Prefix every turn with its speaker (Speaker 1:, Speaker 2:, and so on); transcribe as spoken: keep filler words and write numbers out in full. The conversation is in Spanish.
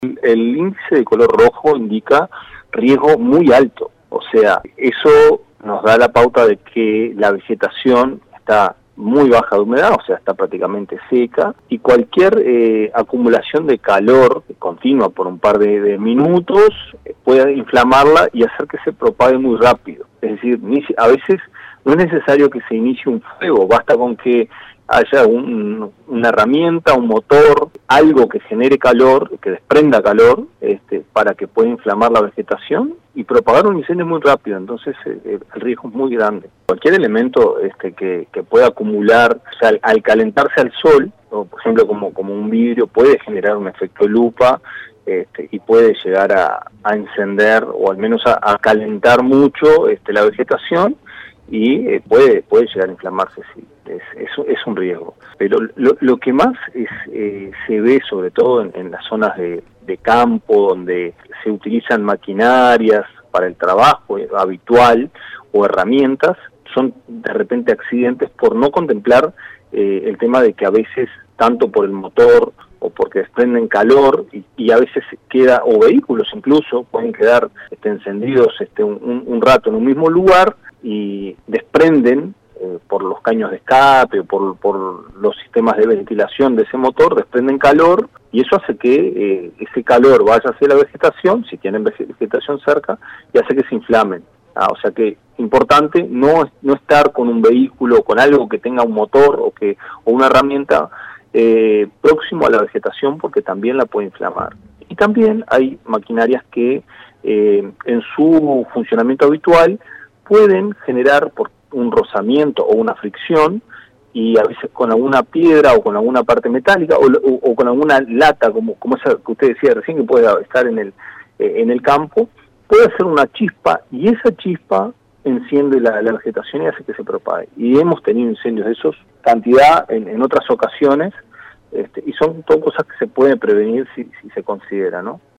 Speaker 1: El índice de color rojo indica riesgo muy alto, o sea, eso nos da la pauta de que la vegetación está muy baja de humedad, o sea, está prácticamente seca, y cualquier eh, acumulación de calor continua por un par de, de minutos puede inflamarla y hacer que se propague muy rápido. Es decir, a veces no es necesario que se inicie un fuego, basta con que haya un, una herramienta, un motor, algo que genere calor, que desprenda calor, este, para que pueda inflamar la vegetación y propagar un incendio muy rápido. Entonces eh, el riesgo es muy grande. Cualquier elemento este, que, que pueda acumular, o sea, al, al calentarse al sol, o por ejemplo como, como un vidrio, puede generar un efecto lupa, este, y puede llegar a, a encender o al menos a, a calentar mucho este, la vegetación, y eh, puede puede llegar a inflamarse, sí, es, es, es un riesgo. Pero lo, lo que más es, eh, se ve, sobre todo en, en las zonas de, de campo, donde se utilizan maquinarias para el trabajo habitual o herramientas, son de repente accidentes por no contemplar eh, el tema de que a veces, tanto por el motor o porque desprenden calor, y, y a veces queda, o vehículos incluso, pueden quedar este, encendidos este, un, un, un rato en un mismo lugar, y desprenden eh, por los caños de escape o por, por los sistemas de ventilación de ese motor, desprenden calor, y eso hace que eh, ese calor vaya hacia la vegetación, si tienen vegetación cerca, y hace que se inflamen. Ah, o sea que importante no, no estar con un vehículo, con algo que tenga un motor o, que, o una herramienta eh, próximo a la vegetación, porque también la puede inflamar. Y también hay maquinarias que eh, en su funcionamiento habitual pueden generar por un rozamiento o una fricción, y a veces con alguna piedra o con alguna parte metálica o, o, o con alguna lata, como, como esa que usted decía recién, que puede estar en el, eh, en el campo, puede hacer una chispa, y esa chispa enciende la, la vegetación y hace que se propague. Y hemos tenido incendios de esos, cantidad en, en otras ocasiones, este, y son todas cosas que se pueden prevenir si, si se considera, ¿no?